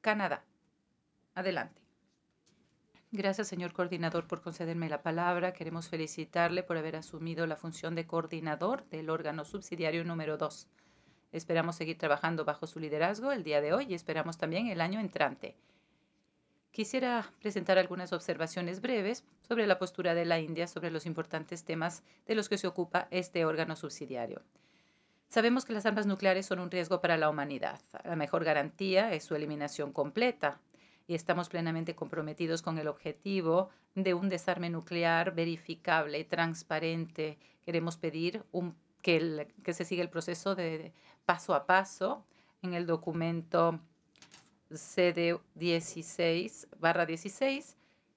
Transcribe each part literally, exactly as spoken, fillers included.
Canadá. Adelante. Gracias, señor coordinador, por concederme la palabra. Queremos felicitarle por haber asumido la función de coordinador del órgano subsidiario número dos. Esperamos seguir trabajando bajo su liderazgo el día de hoy y esperamos también el año entrante. Quisiera presentar algunas observaciones breves sobre la postura de la India sobre los importantes temas de los que se ocupa este órgano subsidiario. Sabemos que las armas nucleares son un riesgo para la humanidad. La mejor garantía es su eliminación completa y estamos plenamente comprometidos con el objetivo de un desarme nuclear verificable, transparente. Queremos pedir un, que, el, que se siga el proceso de paso a paso en el documento C D dieciséis barra dieciséis,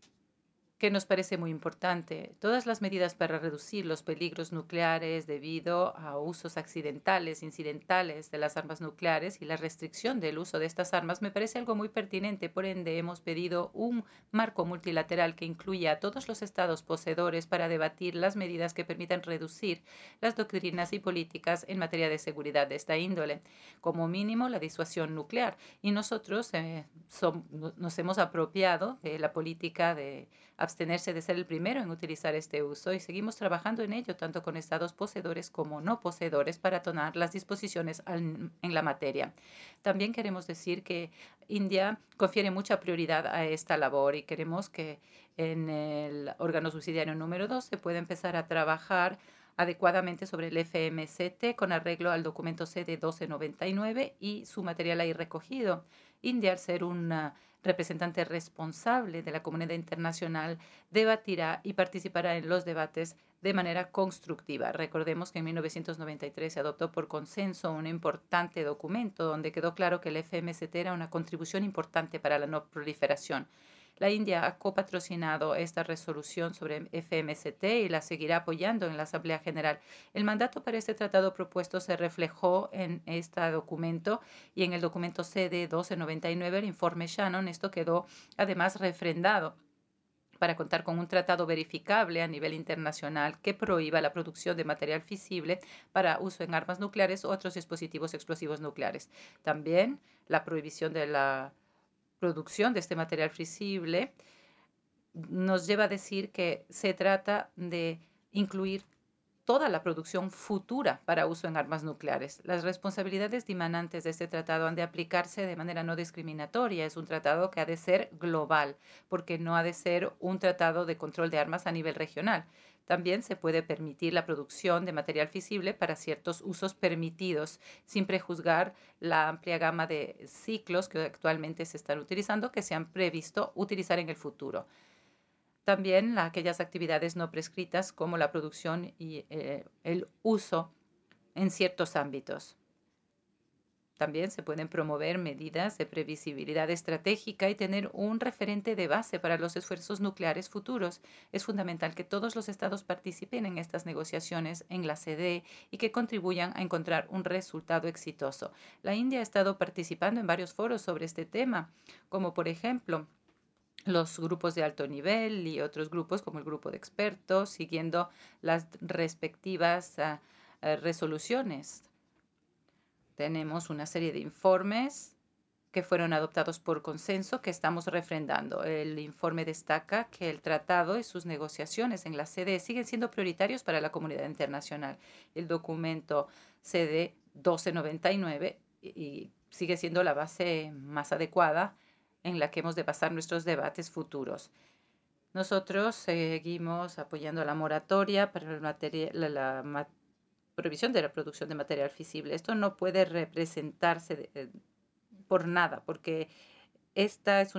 que nos parece muy importante. Todas las medidas para reducir los peligros nucleares debido a usos accidentales, incidentales de las armas nucleares y la restricción del uso de estas armas me parece algo muy pertinente. Por ende, hemos pedido un marco multilateral que incluya a todos los estados poseedores para debatir las medidas que permitan reducir las doctrinas y políticas en materia de seguridad de esta índole, como mínimo la disuasión nuclear. Y nosotros eh, som, nos hemos apropiado de la política de abstenerse de ser el primero en utilizar este uso y seguimos trabajando en ello tanto con estados poseedores como no poseedores para tomar las disposiciones al, en la materia. También queremos decir que India confiere mucha prioridad a esta labor y queremos que en el órgano subsidiario número dos se pueda empezar a trabajar adecuadamente sobre el F M C T con arreglo al documento C D doce noventa y nueve y su material ahí recogido. India, al ser una representante responsable de la comunidad internacional, debatirá y participará en los debates de manera constructiva. Recordemos que en mil novecientos noventa y tres se adoptó por consenso un importante documento donde quedó claro que el F M C T era una contribución importante para la no proliferación. La India ha copatrocinado esta resolución sobre F M C T y la seguirá apoyando en la Asamblea General. El mandato para este tratado propuesto se reflejó en este documento y en el documento C D doce noventa y nueve, el informe Shannon. Esto quedó además refrendado para contar con un tratado verificable a nivel internacional que prohíba la producción de material fisible para uso en armas nucleares u otros dispositivos explosivos nucleares. También la prohibición de la producción de este material fisible nos lleva a decir que se trata de incluir toda la producción futura para uso en armas nucleares. Las responsabilidades dimanantes de este tratado han de aplicarse de manera no discriminatoria. Es un tratado que ha de ser global, porque no ha de ser un tratado de control de armas a nivel regional. También se puede permitir la producción de material fisible para ciertos usos permitidos, sin prejuzgar la amplia gama de ciclos que actualmente se están utilizando, que se han previsto utilizar en el futuro. También aquellas actividades no prescritas como la producción y eh, el uso en ciertos ámbitos. También se pueden promover medidas de previsibilidad estratégica y tener un referente de base para los esfuerzos nucleares futuros. Es fundamental que todos los estados participen en estas negociaciones en la C D y que contribuyan a encontrar un resultado exitoso. La India ha estado participando en varios foros sobre este tema, como por ejemplo los grupos de alto nivel y otros grupos como el grupo de expertos, siguiendo las respectivas uh, uh, resoluciones. Tenemos una serie de informes que fueron adoptados por consenso que estamos refrendando. El informe destaca que el tratado y sus negociaciones en la C D siguen siendo prioritarios para la comunidad internacional. El documento C D doce noventa y nueve y, y sigue siendo la base más adecuada en la que hemos de basar nuestros debates futuros. Nosotros seguimos apoyando la moratoria para el material, la, la prohibición de la producción de material fisible. Esto no puede representarse de, eh, por nada, porque esta es